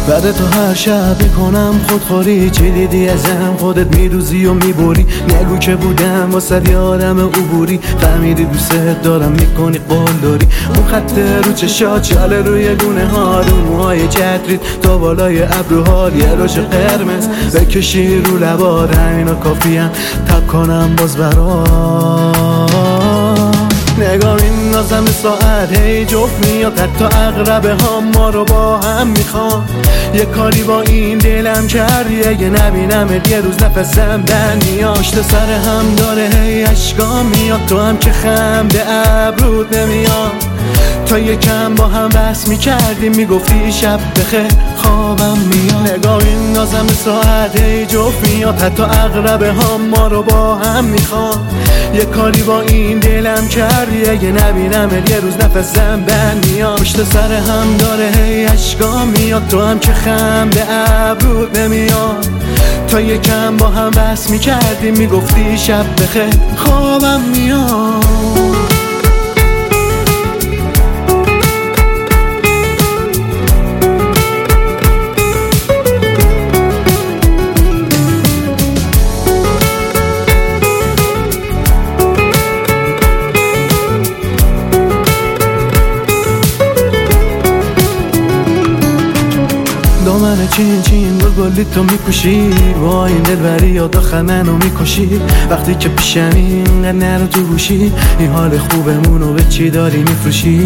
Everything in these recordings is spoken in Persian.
بعد تو هر شب میکنم خودخوری، چی دیدی ازم خودت میدوزی و میبری. نگو که بودم واسه یه آدم عبوری، فهمیدی دوست دارم میکنی قول داری. اون خط رو چشات چاله روی گونه ها، اون موهای چتریت تا بالای ابروها، یه رژ قرمز بکشی رو لبات، همینا کافیم تب کنم باز برات. نگاه این نازم ساعت هی جفت میاد، حتی اقربه ها ما رو با هم میخوان. یه کاری با این دلم کردی، اگه نبینم یه روز نفسم بند میاد. پشت سر هم داره هی اشکا میاد، تو هم که خنده ابرود نمیاد. تا یکم با هم بس میکردیم، میگفتی شب بخیر خوابم میاد. نگاه این نازم ساعت هی جفت میاد، حتی اقربه ها ما رو با هم میخوان. یه کاری با این دلم کردی، اگه نبینم یه روز نفسم بند میاد. پشت سر هم داره هی اشکا میاد، تو هم که خنده ابرود نمیاد. تا یکم با هم بس میکردیم، میگفتی شب بخیر خوابم میاد. دامن چین چین گلی تو میکشی، با این دلبری یاد آخر منو میکشی. وقتی که پیشمی اینقدر نرو تو گوشی، این حال خوبمونو به چی داری میفروشی.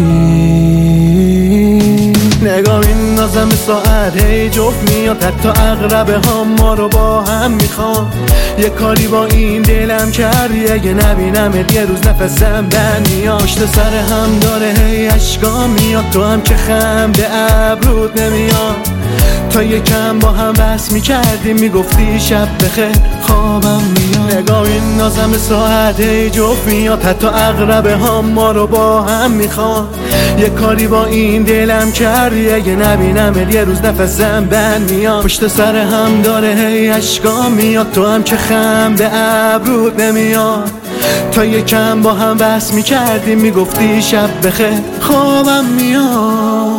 نگاه این نازم ساعت هی جفت میاد، حتی اقربه ها ما رو با هم میخوان. یه کاری با این دلم کردی، اگه نبینم یه روز نفسم بند میاد. پشت سر هم داره هی اشکا میاد، تو هم که خنده ابرود نمیاد. تا یکم با هم بس میکردیم، میگفتی شب بخیر خوابم میاد. نگاه این نازم ساعت هی جفت میاد، حتی اقربه ها ما رو با هم میخوان. یه کاری با این دلم کردی، اگه نبینم یه روز نفسم بند میاد. پشت سر هم داره هی اشکا میاد، تو هم که خنده ابرود نمیاد. تا یکم با هم بس میکردیم، میگفتی شب بخیر خوابم میاد.